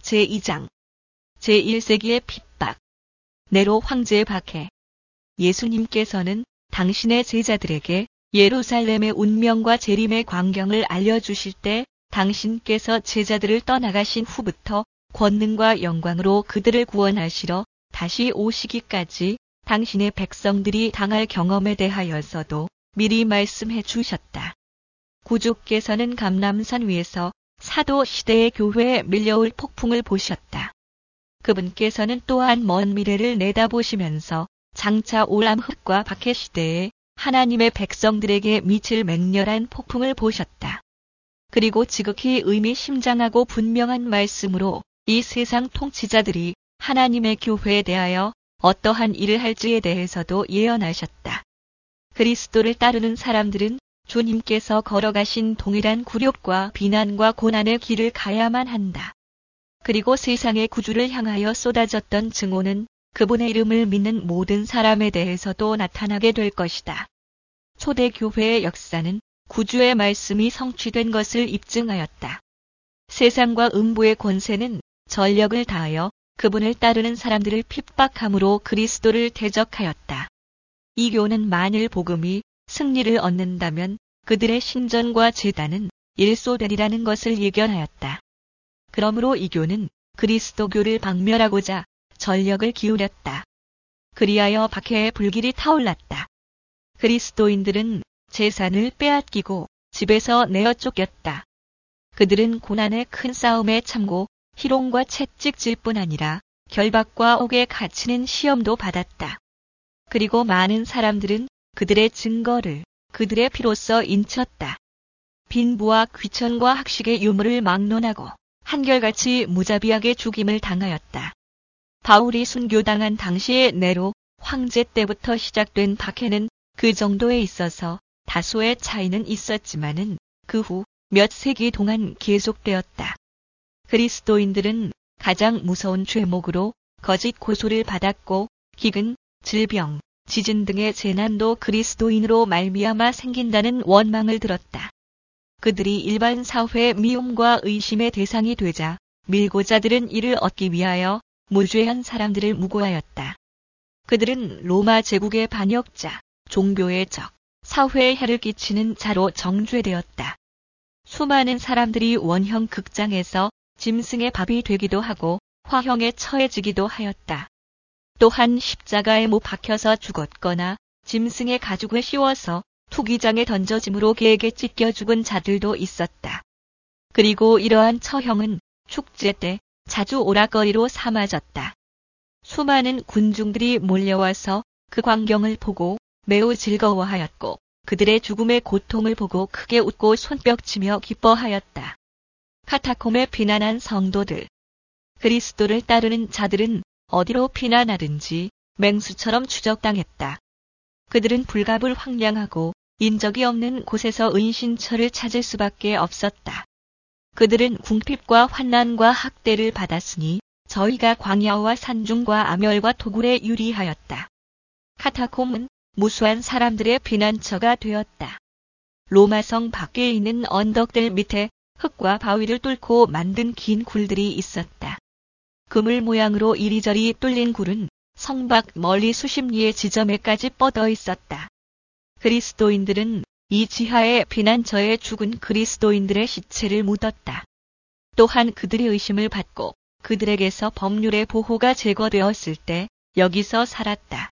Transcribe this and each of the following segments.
제2장 제1세기의 핍박. 네로 황제 박해. 예수님께서는 당신의 제자들에게 예루살렘의 운명과 재림의 광경을 알려주실 때 당신께서 제자들을 떠나가신 후부터 권능과 영광으로 그들을 구원하시러 다시 오시기까지 당신의 백성들이 당할 경험에 대하여서도 미리 말씀해 주셨다. 구주께서는 감람산 위에서 사도 시대의 교회에 밀려올 폭풍을 보셨다. 그분께서는 또한 먼 미래를 내다보시면서 장차 올 암흑과 박해 시대에 하나님의 백성들에게 미칠 맹렬한 폭풍을 보셨다. 그리고 지극히 의미심장하고 분명한 말씀으로 이 세상 통치자들이 하나님의 교회에 대하여 어떠한 일을 할지에 대해서도 예언하셨다. 그리스도를 따르는 사람들은 주님께서 걸어가신 동일한 굴욕과 비난과 고난의 길을 가야만 한다. 그리고 세상의 구주를 향하여 쏟아졌던 증오는 그분의 이름을 믿는 모든 사람에 대해서도 나타나게 될 것이다. 초대교회의 역사는 구주의 말씀이 성취된 것을 입증하였다. 세상과 음부의 권세는 전력을 다하여 그분을 따르는 사람들을 핍박함으로 그리스도를 대적하였다. 이 교는 만일 복음이 승리를 얻는다면 그들의 신전과 제단은 일소되리라는 것을 예견하였다. 그러므로 이 교는 그리스도교를 박멸하고자 전력을 기울였다. 그리하여 박해의 불길이 타올랐다. 그리스도인들은 재산을 빼앗기고 집에서 내어 쫓겼다. 그들은 고난의 큰 싸움에 참고 희롱과 채찍질 뿐 아니라 결박과 옥에 갇히는 시험도 받았다. 그리고 많은 사람들은 그들의 증거를 그들의 피로써 인쳤다. 빈부와 귀천과 학식의 유물을 막론하고 한결같이 무자비하게 죽임을 당하였다. 바울이 순교당한 당시의 네로 황제 때부터 시작된 박해는 그 정도에 있어서 다소의 차이는 있었지만은 그 후 몇 세기 동안 계속되었다. 그리스도인들은 가장 무서운 죄목으로 거짓 고소를 받았고 기근, 질병, 지진 등의 재난도 그리스도인으로 말미암아 생긴다는 원망을 들었다. 그들이 일반 사회의 미움과 의심의 대상이 되자 밀고자들은 이를 얻기 위하여 무죄한 사람들을 무고하였다. 그들은 로마 제국의 반역자, 종교의 적, 사회에 해를 끼치는 자로 정죄되었다. 수많은 사람들이 원형 극장에서 짐승의 밥이 되기도 하고 화형에 처해지기도 하였다. 또한 십자가에 못 박혀서 죽었거나 짐승의 가죽을 씌워서 투기장에 던져짐으로 개에게 찢겨 죽은 자들도 있었다. 그리고 이러한 처형은 축제 때 자주 오락거리로 삼아졌다. 수많은 군중들이 몰려와서 그 광경을 보고 매우 즐거워하였고 그들의 죽음의 고통을 보고 크게 웃고 손뼉치며 기뻐하였다. 카타콤에 피난한 성도들. 그리스도를 따르는 자들은 어디로 피난하든지 맹수처럼 추적당했다. 그들은 불갑을 황량하고 인적이 없는 곳에서 은신처를 찾을 수밖에 없었다. 그들은 궁핍과 환난과 학대를 받았으니 저희가 광야와 산중과 암열과 토굴에 유리하였다. 카타콤은 무수한 사람들의 피난처가 되었다. 로마성 밖에 있는 언덕들 밑에 흙과 바위를 뚫고 만든 긴 굴들이 있었다. 그물 모양으로 이리저리 뚫린 굴은 성 밖 멀리 수십 리의 지점에까지 뻗어 있었다. 그리스도인들은 이 지하의 피난처에 죽은 그리스도인들의 시체를 묻었다. 또한 그들이 의심을 받고 그들에게서 법률의 보호가 제거되었을 때 여기서 살았다.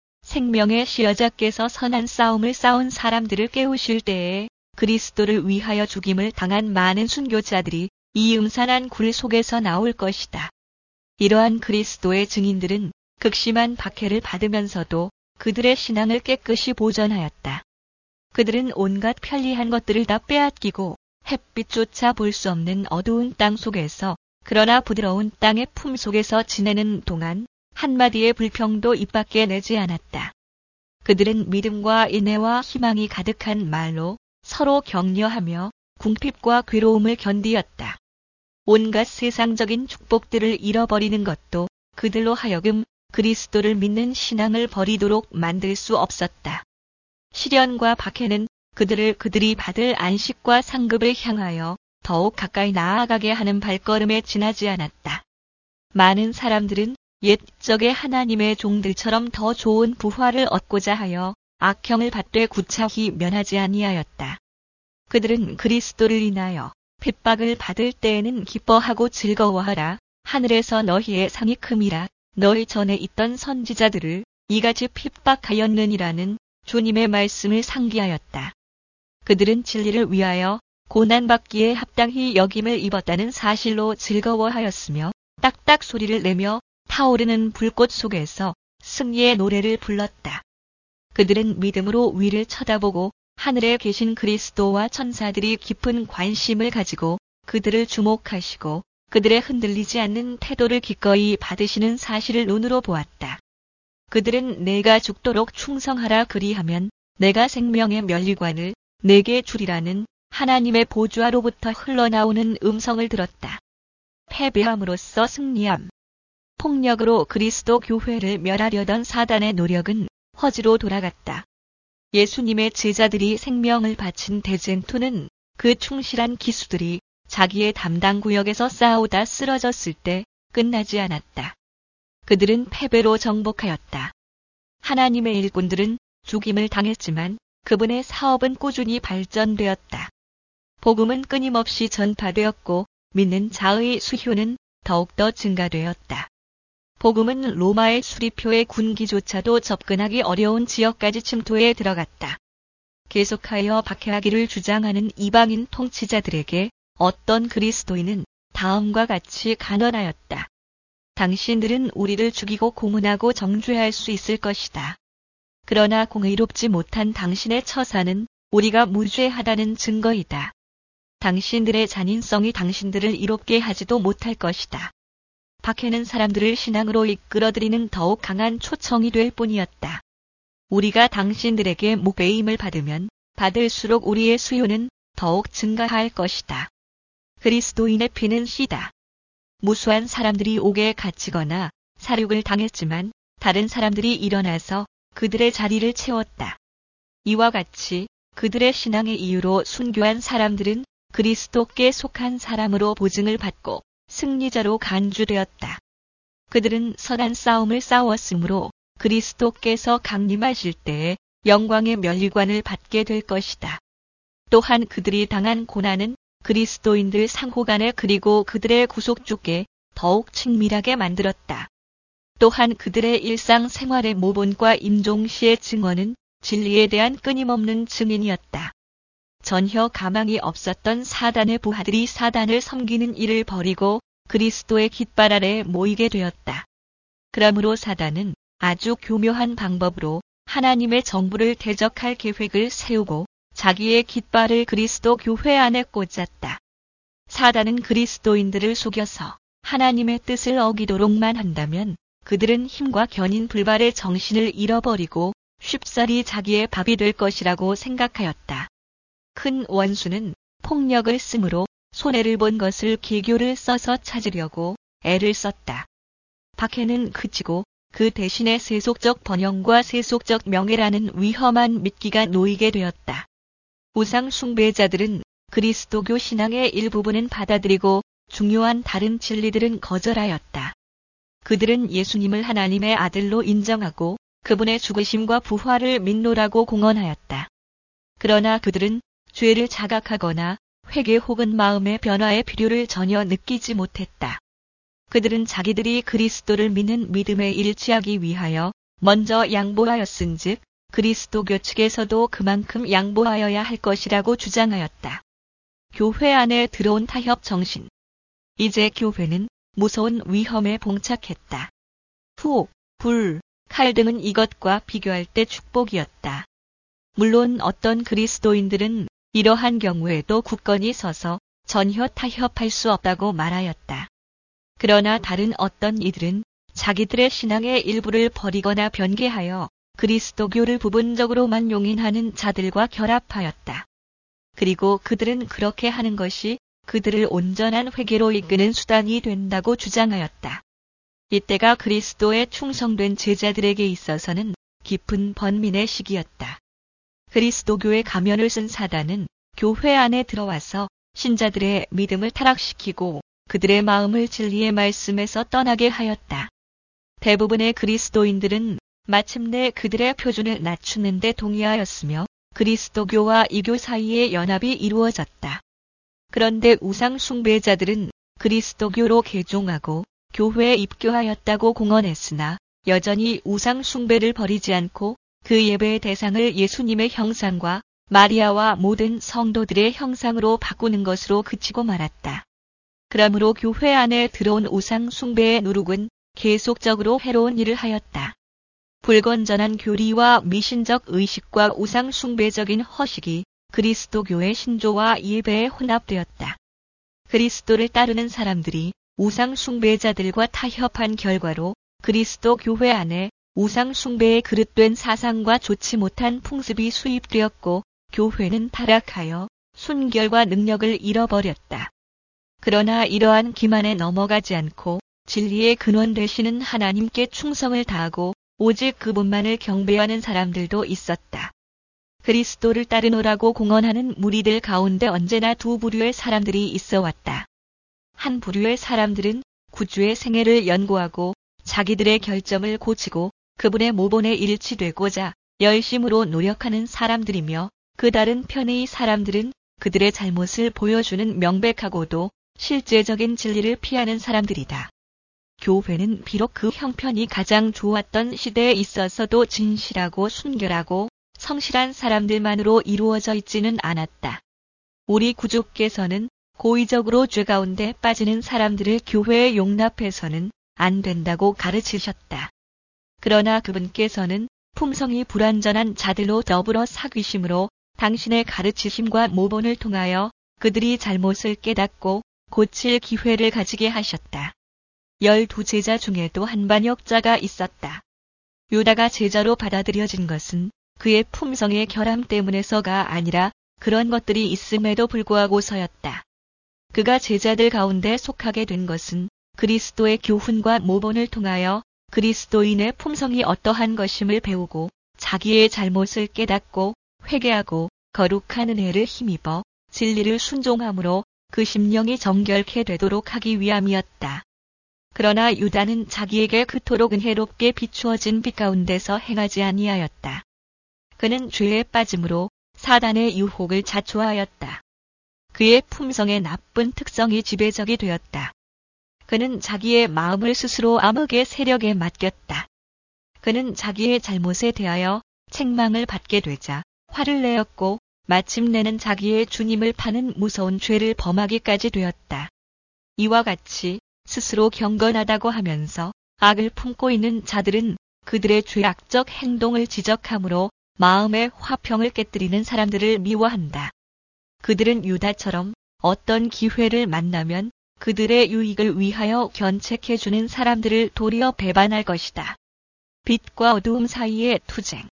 생명의 시여자께서 선한 싸움을 싸운 사람들을 깨우실 때에 그리스도를 위하여 죽임을 당한 많은 순교자들이 이 음산한 굴 속에서 나올 것이다. 이러한 그리스도의 증인들은 극심한 박해를 받으면서도 그들의 신앙을 깨끗이 보존하였다. 그들은 온갖 편리한 것들을 다 빼앗기고 햇빛조차 볼 수 없는 어두운 땅 속에서 그러나 부드러운 땅의 품 속에서 지내는 동안 한마디의 불평도 입 밖에 내지 않았다. 그들은 믿음과 인애와 희망이 가득한 말로 서로 격려하며 궁핍과 괴로움을 견디었다. 온갖 세상적인 축복들을 잃어버리는 것도 그들로 하여금 그리스도를 믿는 신앙을 버리도록 만들 수 없었다. 시련과 박해는 그들이 받을 안식과 상급을 향하여 더욱 가까이 나아가게 하는 발걸음에 지나지 않았다. 많은 사람들은 옛적의 하나님의 종들처럼 더 좋은 부활을 얻고자 하여 악형을 받되 구차히 면하지 아니하였다. 그들은 그리스도를 인하여 핍박을 받을 때에는 기뻐하고 즐거워하라. 하늘에서 너희의 상이 큼이라. 너희 전에 있던 선지자들을 이같이 핍박하였느니라는 주님의 말씀을 상기하였다. 그들은 진리를 위하여 고난받기에 합당히 여김을 입었다는 사실로 즐거워하였으며 딱딱 소리를 내며 타오르는 불꽃 속에서 승리의 노래를 불렀다. 그들은 믿음으로 위를 쳐다보고 하늘에 계신 그리스도와 천사들이 깊은 관심을 가지고 그들을 주목하시고 그들의 흔들리지 않는 태도를 기꺼이 받으시는 사실을 눈으로 보았다. 그들은 내가 죽도록 충성하라 그리하면 내가 생명의 면류관을 내게 주리라는 하나님의 보좌로부터 흘러나오는 음성을 들었다. 패배함으로써 승리함. 폭력으로 그리스도 교회를 멸하려던 사단의 노력은 허지로 돌아갔다. 예수님의 제자들이 생명을 바친 대쟁투는 그 충실한 기수들이 자기의 담당 구역에서 싸우다 쓰러졌을 때 끝나지 않았다. 그들은 패배로 정복하였다. 하나님의 일꾼들은 죽임을 당했지만 그분의 사업은 꾸준히 발전되었다. 복음은 끊임없이 전파되었고 믿는 자의 수효는 더욱더 증가되었다. 복음은 로마의 수리표의 군기조차도 접근하기 어려운 지역까지 침투해 들어갔다. 계속하여 박해하기를 주장하는 이방인 통치자들에게 어떤 그리스도인은 다음과 같이 간언하였다. 당신들은 우리를 죽이고 고문하고 정죄할 수 있을 것이다. 그러나 공의롭지 못한 당신의 처사는 우리가 무죄하다는 증거이다. 당신들의 잔인성이 당신들을 이롭게 하지도 못할 것이다. 박해는 사람들을 신앙으로 이끌어들이는 더욱 강한 초청이 될 뿐이었다. 우리가 당신들에게 목배임을 받으면 받을수록 우리의 수요는 더욱 증가할 것이다. 그리스도인의 피는 씨다. 무수한 사람들이 옥에 갇히거나 사륙을 당했지만 다른 사람들이 일어나서 그들의 자리를 채웠다. 이와 같이 그들의 신앙의 이유로 순교한 사람들은 그리스도께 속한 사람으로 보증을 받고 승리자로 간주되었다. 그들은 선한 싸움을 싸웠으므로 그리스도께서 강림하실 때에 영광의 면류관을 받게 될 것이다. 또한 그들이 당한 고난은 그리스도인들 상호간에 그리고 그들의 구속주께 더욱 친밀하게 만들었다. 또한 그들의 일상생활의 모본과 임종시의 증언은 진리에 대한 끊임없는 증인이었다. 전혀 가망이 없었던 사단의 부하들이 사단을 섬기는 일을 버리고 그리스도의 깃발 아래 모이게 되었다. 그러므로 사단은 아주 교묘한 방법으로 하나님의 정부를 대적할 계획을 세우고 자기의 깃발을 그리스도 교회 안에 꽂았다. 사단은 그리스도인들을 속여서 하나님의 뜻을 어기도록만 한다면 그들은 힘과 견인 불발의 정신을 잃어버리고 쉽사리 자기의 밥이 될 것이라고 생각하였다. 큰 원수는 폭력을 쓰므로 손해를 본 것을 기교를 써서 찾으려고 애를 썼다. 박해는 그치고 그 대신에 세속적 번영과 세속적 명예라는 위험한 미끼가 놓이게 되었다. 우상 숭배자들은 그리스도교 신앙의 일부분은 받아들이고 중요한 다른 진리들은 거절하였다. 그들은 예수님을 하나님의 아들로 인정하고 그분의 죽으심과 부활을 믿노라고 공언하였다. 그러나 그들은 죄를 자각하거나 회개 혹은 마음의 변화의 필요를 전혀 느끼지 못했다. 그들은 자기들이 그리스도를 믿는 믿음에 일치하기 위하여 먼저 양보하였은즉 그리스도교 측에서도 그만큼 양보하여야 할 것이라고 주장하였다. 교회 안에 들어온 타협 정신. 이제 교회는 무서운 위험에 봉착했다. 후옥, 불, 칼 등은 이것과 비교할 때 축복이었다. 물론 어떤 그리스도인들은 이러한 경우에도 굳건히 서서 전혀 타협할 수 없다고 말하였다. 그러나 다른 어떤 이들은 자기들의 신앙의 일부를 버리거나 변개하여 그리스도교를 부분적으로만 용인하는 자들과 결합하였다. 그리고 그들은 그렇게 하는 것이 그들을 온전한 회개로 이끄는 수단이 된다고 주장하였다. 이때가 그리스도에 충성된 제자들에게 있어서는 깊은 번민의 시기였다. 그리스도교의 가면을 쓴 사단은 교회 안에 들어와서 신자들의 믿음을 타락시키고 그들의 마음을 진리의 말씀에서 떠나게 하였다. 대부분의 그리스도인들은 마침내 그들의 표준을 낮추는 데 동의하였으며 그리스도교와 이교 사이의 연합이 이루어졌다. 그런데 우상 숭배자들은 그리스도교로 개종하고 교회에 입교하였다고 공언했으나 여전히 우상 숭배를 버리지 않고 그 예배의 대상을 예수님의 형상과 마리아와 모든 성도들의 형상으로 바꾸는 것으로 그치고 말았다. 그러므로 교회 안에 들어온 우상 숭배의 누룩은 계속적으로 해로운 일을 하였다. 불건전한 교리와 미신적 의식과 우상 숭배적인 허식이 그리스도교의 신조와 예배에 혼합되었다. 그리스도를 따르는 사람들이 우상 숭배자들과 타협한 결과로 그리스도 교회 안에 우상 숭배에 그릇된 사상과 좋지 못한 풍습이 수입되었고 교회는 타락하여 순결과 능력을 잃어버렸다. 그러나 이러한 기만에 넘어가지 않고 진리의 근원 되시는 하나님께 충성을 다하고 오직 그분만을 경배하는 사람들도 있었다. 그리스도를 따르노라고 공언하는 무리들 가운데 언제나 두 부류의 사람들이 있어 왔다. 한 부류의 사람들은 구주의 생애를 연구하고 자기들의 결점을 고치고 그분의 모본에 일치되고자 열심으로 노력하는 사람들이며 그 다른 편의 사람들은 그들의 잘못을 보여주는 명백하고도 실제적인 진리를 피하는 사람들이다. 교회는 비록 그 형편이 가장 좋았던 시대에 있어서도 진실하고 순결하고 성실한 사람들만으로 이루어져 있지는 않았다. 우리 구주께서는 고의적으로 죄 가운데 빠지는 사람들을 교회에 용납해서는 안 된다고 가르치셨다. 그러나 그분께서는 품성이 불완전한 자들로 더불어 사귀심으로 당신의 가르치심과 모본을 통하여 그들이 잘못을 깨닫고 고칠 기회를 가지게 하셨다. 12제자 중에도 한 반역자가 있었다. 유다가 제자로 받아들여진 것은 그의 품성의 결함 때문에서가 아니라 그런 것들이 있음에도 불구하고서였다. 그가 제자들 가운데 속하게 된 것은 그리스도의 교훈과 모본을 통하여 그리스도인의 품성이 어떠한 것임을 배우고 자기의 잘못을 깨닫고 회개하고 거룩한 은혜를 힘입어 진리를 순종함으로 그 심령이 정결케 되도록 하기 위함이었다. 그러나 유다는 자기에게 그토록 은혜롭게 비추어진 빛 가운데서 행하지 아니하였다. 그는 죄에 빠짐으로 사단의 유혹을 자초하였다. 그의 품성의 나쁜 특성이 지배적이 되었다. 그는 자기의 마음을 스스로 암흑의 세력에 맡겼다. 그는 자기의 잘못에 대하여 책망을 받게 되자 화를 내었고 마침내는 자기의 주님을 파는 무서운 죄를 범하기까지 되었다. 이와 같이 스스로 경건하다고 하면서 악을 품고 있는 자들은 그들의 죄악적 행동을 지적함으로 마음의 화평을 깨뜨리는 사람들을 미워한다. 그들은 유다처럼 어떤 기회를 만나면 그들의 유익을 위하여 견책해주는 사람들을 도리어 배반할 것이다. 빛과 어두움 사이의 투쟁.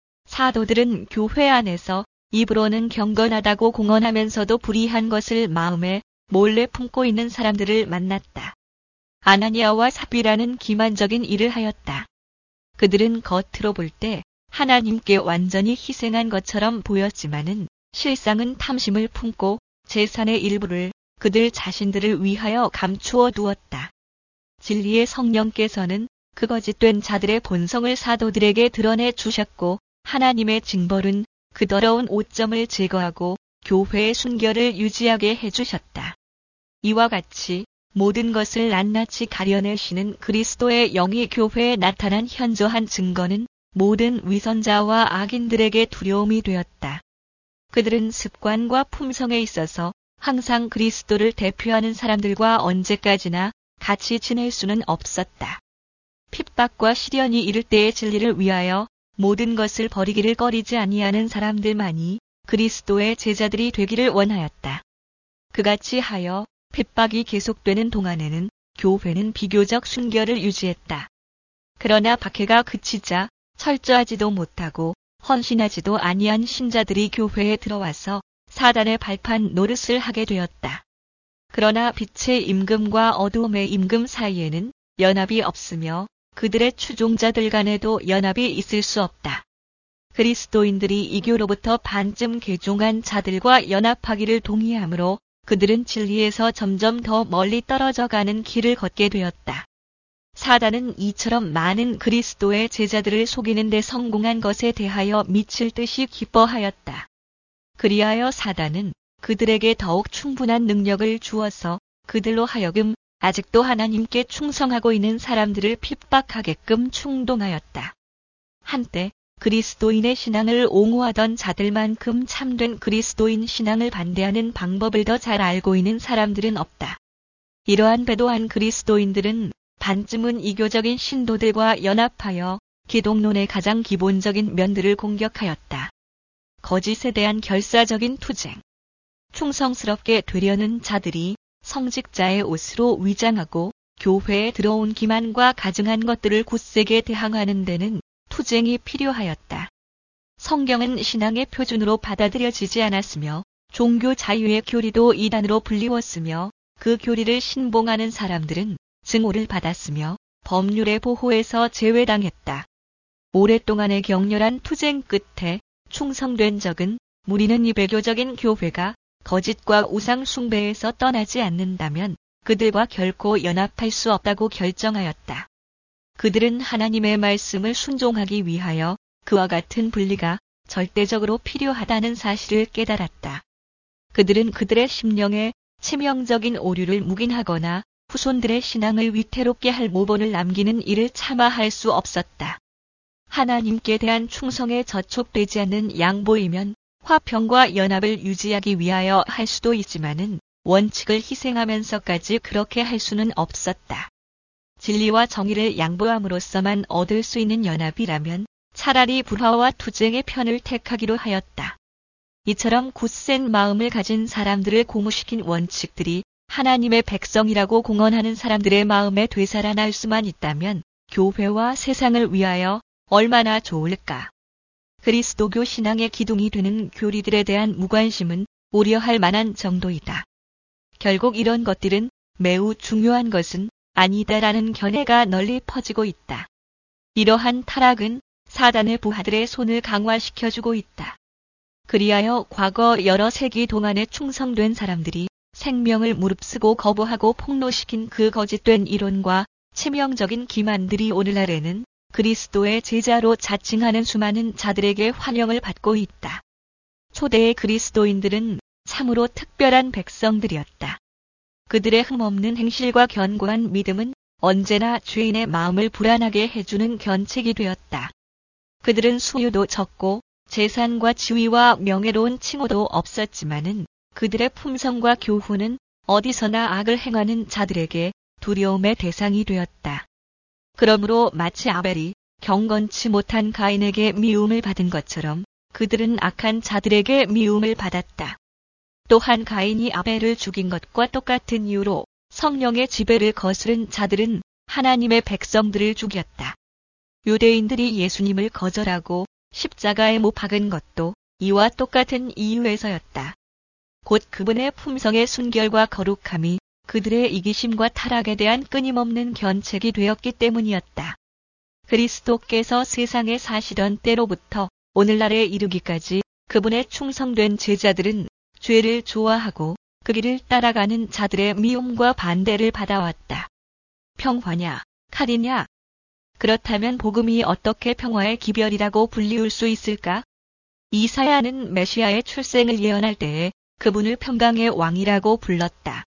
사도들은 교회 안에서 입으로는 경건하다고 공언하면서도 불의한 것을 마음에 몰래 품고 있는 사람들을 만났다. 아나니아와 삽비라는 기만적인 일을 하였다. 그들은 겉으로 볼 때 하나님께 완전히 희생한 것처럼 보였지만은 실상은 탐심을 품고 재산의 일부를 그들 자신들을 위하여 감추어 두었다. 진리의 성령께서는 그 거짓된 자들의 본성을 사도들에게 드러내 주셨고 하나님의 징벌은 그 더러운 오점을 제거하고 교회의 순결을 유지하게 해주셨다. 이와 같이 모든 것을 낱낱이 가려내시는 그리스도의 영이 교회에 나타난 현저한 증거는 모든 위선자와 악인들에게 두려움이 되었다. 그들은 습관과 품성에 있어서 항상 그리스도를 대표하는 사람들과 언제까지나 같이 지낼 수는 없었다. 핍박과 시련이 이를 때의 진리를 위하여 모든 것을 버리기를 꺼리지 아니하는 사람들만이 그리스도의 제자들이 되기를 원하였다. 그같이 하여 핍박이 계속되는 동안에는 교회는 비교적 순결을 유지했다. 그러나 박해가 그치자 철저하지도 못하고 헌신하지도 아니한 신자들이 교회에 들어와서 사단의 발판 노릇을 하게 되었다. 그러나 빛의 임금과 어두움의 임금 사이에는 연합이 없으며 그들의 추종자들 간에도 연합이 있을 수 없다. 그리스도인들이 이교로부터 반쯤 개종한 자들과 연합하기를 동의하므로 그들은 진리에서 점점 더 멀리 떨어져 가는 길을 걷게 되었다. 사단은 이처럼 많은 그리스도의 제자들을 속이는 데 성공한 것에 대하여 미칠 듯이 기뻐하였다. 그리하여 사단은 그들에게 더욱 충분한 능력을 주어서 그들로 하여금 아직도 하나님께 충성하고 있는 사람들을 핍박하게끔 충동하였다. 한때 그리스도인의 신앙을 옹호하던 자들만큼 참된 그리스도인 신앙을 반대하는 방법을 더 잘 알고 있는 사람들은 없다. 이러한 배도한 그리스도인들은 반쯤은 이교적인 신도들과 연합하여 기독론의 가장 기본적인 면들을 공격하였다. 거짓에 대한 결사적인 투쟁. 충성스럽게 되려는 자들이 성직자의 옷으로 위장하고 교회에 들어온 기만과 가증한 것들을 굳세게 대항하는 데는 투쟁이 필요하였다. 성경은 신앙의 표준으로 받아들여지지 않았으며 종교 자유의 교리도 이단으로 불리웠으며 그 교리를 신봉하는 사람들은 증오를 받았으며 법률의 보호에서 제외당했다. 오랫동안의 격렬한 투쟁 끝에 충성된 적은 무리는 이 배교적인 교회가 거짓과 우상 숭배에서 떠나지 않는다면 그들과 결코 연합할 수 없다고 결정하였다. 그들은 하나님의 말씀을 순종하기 위하여 그와 같은 분리가 절대적으로 필요하다는 사실을 깨달았다. 그들은 그들의 심령에 치명적인 오류를 묵인하거나 후손들의 신앙을 위태롭게 할 모본을 남기는 일을 차마 할 수 없었다. 하나님께 대한 충성에 저촉되지 않는 양보이면 화평과 연합을 유지하기 위하여 할 수도 있지만은 원칙을 희생하면서까지 그렇게 할 수는 없었다. 진리와 정의를 양보함으로써만 얻을 수 있는 연합이라면 차라리 불화와 투쟁의 편을 택하기로 하였다. 이처럼 굳센 마음을 가진 사람들을 고무시킨 원칙들이 하나님의 백성이라고 공언하는 사람들의 마음에 되살아날 수만 있다면 교회와 세상을 위하여 얼마나 좋을까. 그리스도교 신앙의 기둥이 되는 교리들에 대한 무관심은 우려할 만한 정도이다. 결국 이런 것들은 매우 중요한 것은 아니다라는 견해가 널리 퍼지고 있다. 이러한 타락은 사단의 부하들의 손을 강화시켜주고 있다. 그리하여 과거 여러 세기 동안에 충성된 사람들이 생명을 무릅쓰고 거부하고 폭로시킨 그 거짓된 이론과 치명적인 기만들이 오늘날에는 그리스도의 제자로 자칭하는 수많은 자들에게 환영을 받고 있다. 초대의 그리스도인들은 참으로 특별한 백성들이었다. 그들의 흠없는 행실과 견고한 믿음은 언제나 죄인의 마음을 불안하게 해주는 견책이 되었다. 그들은 수요도 적고 재산과 지위와 명예로운 칭호도 없었지만은 그들의 품성과 교훈은 어디서나 악을 행하는 자들에게 두려움의 대상이 되었다. 그러므로 마치 아벨이 경건치 못한 가인에게 미움을 받은 것처럼 그들은 악한 자들에게 미움을 받았다. 또한 가인이 아벨을 죽인 것과 똑같은 이유로 성령의 지배를 거스른 자들은 하나님의 백성들을 죽였다. 유대인들이 예수님을 거절하고 십자가에 못 박은 것도 이와 똑같은 이유에서였다. 곧 그분의 품성의 순결과 거룩함이 그들의 이기심과 타락에 대한 끊임없는 견책이 되었기 때문이었다. 그리스도께서 세상에 사시던 때로부터 오늘날에 이르기까지 그분의 충성된 제자들은 죄를 좋아하고 그 길을 따라가는 자들의 미움과 반대를 받아왔다. 평화냐, 칼이냐? 그렇다면 복음이 어떻게 평화의 기별이라고 불리울 수 있을까? 이사야는 메시아의 출생을 예언할 때에 그분을 평강의 왕이라고 불렀다.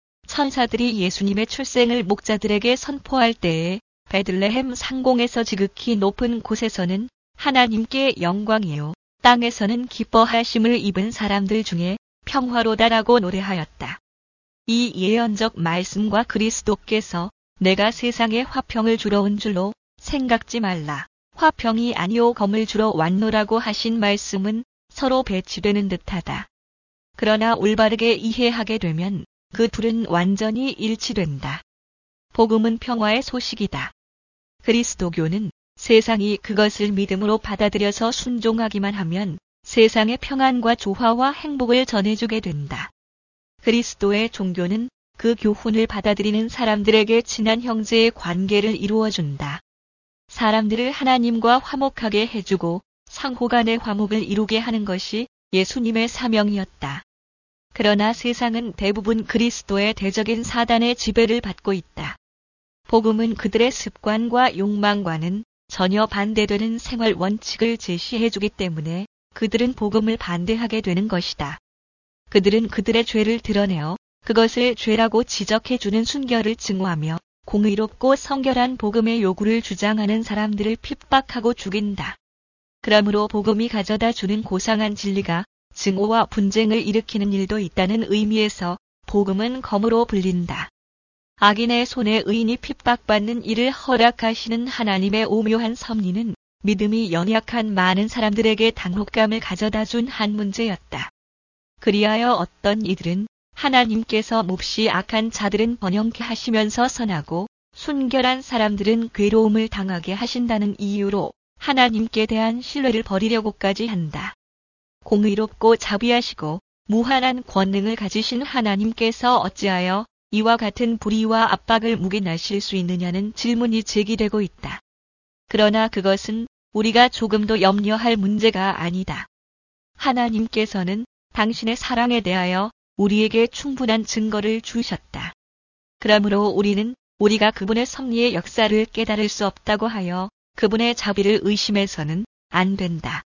천사들이 예수님의 출생을 목자들에게 선포할 때에 베들레헴 상공에서 지극히 높은 곳에서는 하나님께 영광이요 땅에서는 기뻐하심을 입은 사람들 중에 평화로다라고 노래하였다. 이 예언적 말씀과 그리스도께서 내가 세상에 화평을 주러 온 줄로 생각지 말라. 화평이 아니오 검을 주러 왔노라고 하신 말씀은 서로 배치되는 듯하다. 그러나 올바르게 이해하게 되면 그 둘은 완전히 일치된다. 복음은 평화의 소식이다. 그리스도교는 세상이 그것을 믿음으로 받아들여서 순종하기만 하면 세상의 평안과 조화와 행복을 전해주게 된다. 그리스도의 종교는 그 교훈을 받아들이는 사람들에게 친한 형제의 관계를 이루어준다. 사람들을 하나님과 화목하게 해주고 상호 간의 화목을 이루게 하는 것이 예수님의 사명이었다. 그러나 세상은 대부분 그리스도의 대적인 사단의 지배를 받고 있다. 복음은 그들의 습관과 욕망과는 전혀 반대되는 생활 원칙을 제시해주기 때문에 그들은 복음을 반대하게 되는 것이다. 그들은 그들의 죄를 드러내어 그것을 죄라고 지적해주는 순결을 증오하며 공의롭고 성결한 복음의 요구를 주장하는 사람들을 핍박하고 죽인다. 그러므로 복음이 가져다 주는 고상한 진리가 증오와 분쟁을 일으키는 일도 있다는 의미에서 복음은 검으로 불린다. 악인의 손에 의인이 핍박받는 일을 허락하시는 하나님의 오묘한 섭리는 믿음이 연약한 많은 사람들에게 당혹감을 가져다 준 한 문제였다. 그리하여 어떤 이들은 하나님께서 몹시 악한 자들은 번영케 하시면서 선하고 순결한 사람들은 괴로움을 당하게 하신다는 이유로 하나님께 대한 신뢰를 버리려고까지 한다. 공의롭고 자비하시고 무한한 권능을 가지신 하나님께서 어찌하여 이와 같은 불의와 압박을 묵인하실 수 있느냐는 질문이 제기되고 있다. 그러나 그것은 우리가 조금도 염려할 문제가 아니다. 하나님께서는 당신의 사랑에 대하여 우리에게 충분한 증거를 주셨다. 그러므로 우리는 우리가 그분의 섭리의 역사를 깨달을 수 없다고 하여 그분의 자비를 의심해서는 안 된다.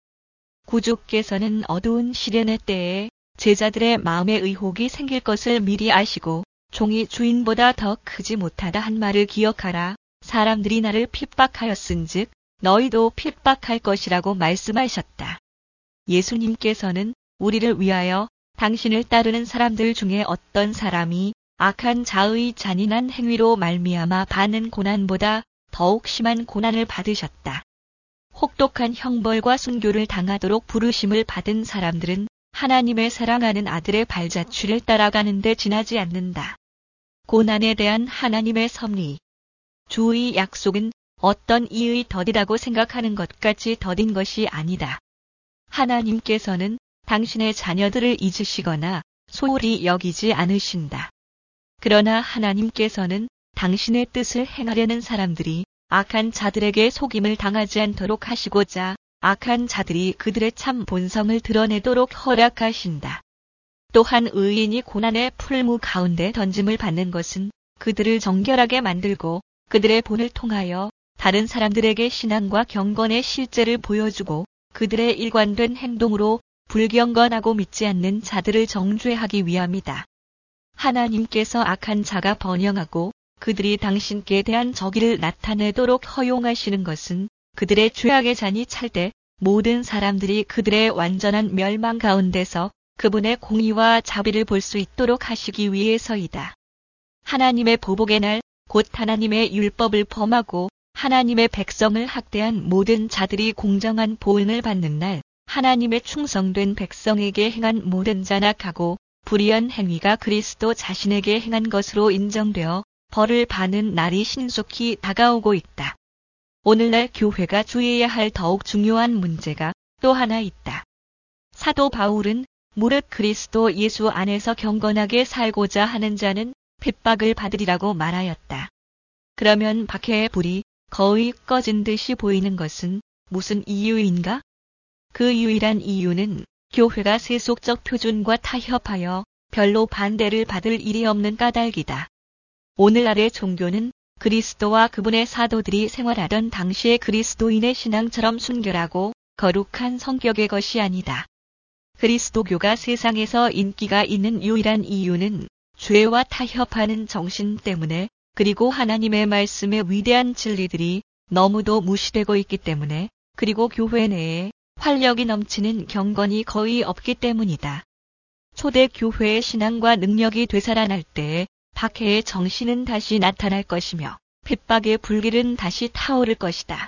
구주께서는 어두운 시련의 때에 제자들의 마음에 의혹이 생길 것을 미리 아시고 종이 주인보다 더 크지 못하다 한 말을 기억하라. 사람들이 나를 핍박하였은즉 너희도 핍박할 것이라고 말씀하셨다. 예수님께서는 우리를 위하여 당신을 따르는 사람들 중에 어떤 사람이 악한 자의 잔인한 행위로 말미암아 받는 고난보다 더욱 심한 고난을 받으셨다. 혹독한 형벌과 순교를 당하도록 부르심을 받은 사람들은 하나님의 사랑하는 아들의 발자취를 따라가는 데 지나지 않는다. 고난에 대한 하나님의 섭리. 주의 약속은 어떤 이의 덫이라고 생각하는 것 같이 더딘 것이 아니다. 하나님께서는 당신의 자녀들을 잊으시거나 소홀히 여기지 않으신다. 그러나 하나님께서는 당신의 뜻을 행하려는 사람들이 악한 자들에게 속임을 당하지 않도록 하시고자 악한 자들이 그들의 참 본성을 드러내도록 허락하신다. 또한 의인이 고난의 풀무 가운데 던짐을 받는 것은 그들을 정결하게 만들고 그들의 본을 통하여 다른 사람들에게 신앙과 경건의 실제를 보여주고 그들의 일관된 행동으로 불경건하고 믿지 않는 자들을 정죄하기 위함이다. 하나님께서 악한 자가 번영하고 그들이 당신께 대한 적의를 나타내도록 허용하시는 것은 그들의 죄악의 잔이 찰 때 모든 사람들이 그들의 완전한 멸망 가운데서 그분의 공의와 자비를 볼 수 있도록 하시기 위해서이다. 하나님의 보복의 날, 곧 하나님의 율법을 범하고 하나님의 백성을 학대한 모든 자들이 공정한 보응을 받는 날, 하나님의 충성된 백성에게 행한 모든 잔악하고 불의한 행위가 그리스도 자신에게 행한 것으로 인정되어 벌을 받는 날이 신속히 다가오고 있다. 오늘날 교회가 주의해야 할 더욱 중요한 문제가 또 하나 있다. 사도 바울은 무릇 그리스도 예수 안에서 경건하게 살고자 하는 자는 핍박을 받으리라고 말하였다. 그러면 박해의 불이 거의 꺼진 듯이 보이는 것은 무슨 이유인가? 그 유일한 이유는 교회가 세속적 표준과 타협하여 별로 반대를 받을 일이 없는 까닭이다. 오늘날의 종교는 그리스도와 그분의 사도들이 생활하던 당시의 그리스도인의 신앙처럼 순결하고 거룩한 성격의 것이 아니다. 그리스도교가 세상에서 인기가 있는 유일한 이유는 죄와 타협하는 정신 때문에, 그리고 하나님의 말씀의 위대한 진리들이 너무도 무시되고 있기 때문에, 그리고 교회 내에 활력이 넘치는 경건이 거의 없기 때문이다. 초대 교회의 신앙과 능력이 되살아날 때에 박해의 정신은 다시 나타날 것이며 핍박의 불길은 다시 타오를 것이다.